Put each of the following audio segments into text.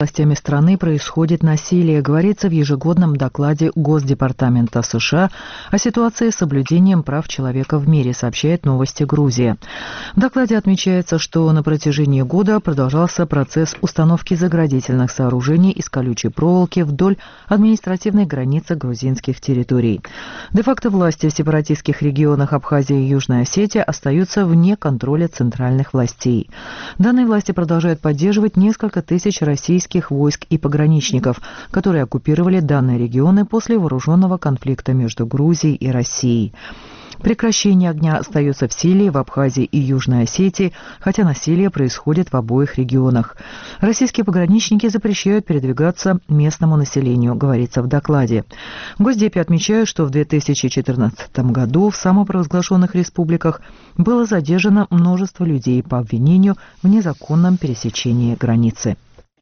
Властями страны происходит насилие, говорится в ежегодном докладе Госдепартамента США о ситуации с соблюдением прав человека в мире, сообщает «Новости Грузии». В докладе отмечается, что на протяжении года продолжался процесс установки заградительных сооружений из колючей проволоки вдоль административной границы грузинских территорий. Де-факто власти в сепаратистских регионах Абхазии и Южной Осетии остаются вне контроля центральных властей. Данные власти продолжают поддерживать несколько тысяч российских войск и пограничников, которые оккупировали данные регионы после вооруженного конфликта между Грузией и Россией. Прекращение огня остается в силе в Абхазии и Южной Осетии, хотя насилие происходит в обоих регионах. Российские пограничники запрещают передвигаться местному населению, говорится в докладе. В Госдепе отмечают, что в 2014 году в самопровозглашенных республиках было задержано множество людей по обвинению в незаконном пересечении границы.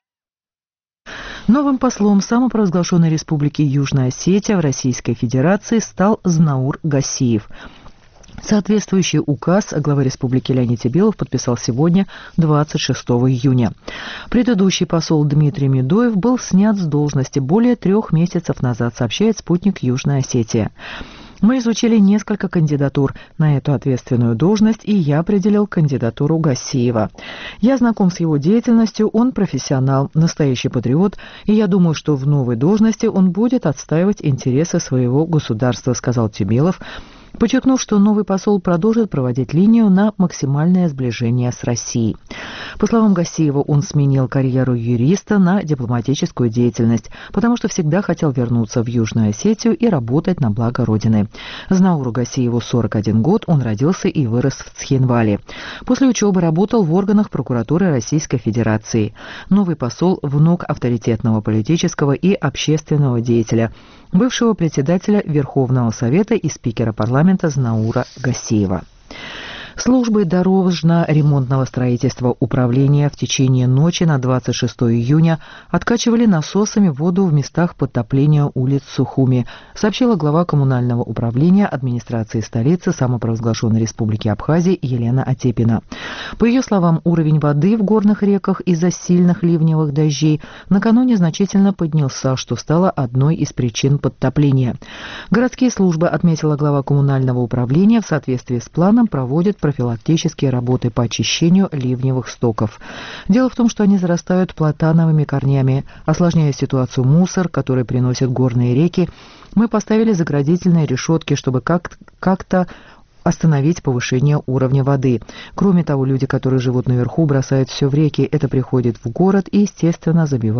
Новым послом самопровозглашенной республики Южная Осетия в Российской Федерации стал Знаур Гасиев. Соответствующий указ глава республики Леонид Себелов подписал сегодня, 26 июня. Предыдущий посол Дмитрий Медоев был снят с должности более 3 месяцев назад, сообщает спутник Южная Осетия. Мы изучили несколько кандидатур на эту ответственную должность, и я определил кандидатуру Гасиева. Я знаком с его деятельностью, он профессионал, настоящий патриот, и я думаю, что в новой должности он будет отстаивать интересы своего государства, сказал Себелов, подчеркнув, что новый посол продолжит проводить линию на максимальное сближение с Россией. По словам Гасиева, он сменил карьеру юриста на дипломатическую деятельность, потому что всегда хотел вернуться в Южную Осетию и работать на благо Родины. Знауру Гасиеву 41 год, он родился и вырос в Цхинвале. После учебы работал в органах прокуратуры Российской Федерации. Новый посол – внук авторитетного политического и общественного деятеля, бывшего председателя Верховного Совета и спикера парламента Знаура Гасиева. Службы дорожно-ремонтного строительства управления в течение ночи на 26 июня откачивали насосами воду в местах подтопления улиц Сухуми, сообщила глава коммунального управления администрации столицы самопровозглашенной республики Абхазии Елена Отепина. По ее словам, уровень воды в горных реках из-за сильных ливневых дождей накануне значительно поднялся, что стало одной из причин подтопления. Городские службы, отметила глава коммунального управления, в соответствии с планом проводят профилактические работы по очищению ливневых стоков. Дело в том, что они зарастают платановыми корнями, осложняя ситуацию мусор, который приносят горные реки. Мы поставили заградительные решетки, чтобы как-то остановить повышение уровня воды. Кроме того, люди, которые живут наверху, бросают все в реки. Это приходит в город и, естественно, забивает